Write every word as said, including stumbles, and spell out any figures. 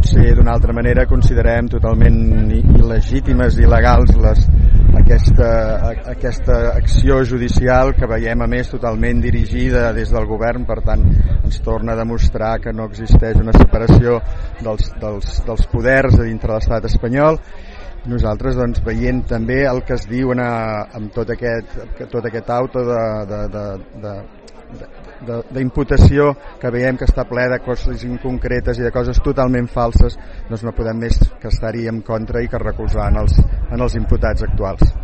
pot ser d'una altra manera, considerem totalment il·legítimes i il·legals les, aquesta, aquesta acció judicial que veiem a més totalment dirigida des del govern. Per tant, ens torna a demostrar que no existeix una separació dels, dels, dels poders dintre de l'estat espanyol. Nosaltres, doncs, veient també el que es diu a, amb tot aquest, tot aquest auto de, de, de, de, de, d'imputació, que veiem que està ple de coses inconcretes i de coses totalment falses, doncs no podem més que estar-hi en contra i que recolzar en els, en els imputats actuals.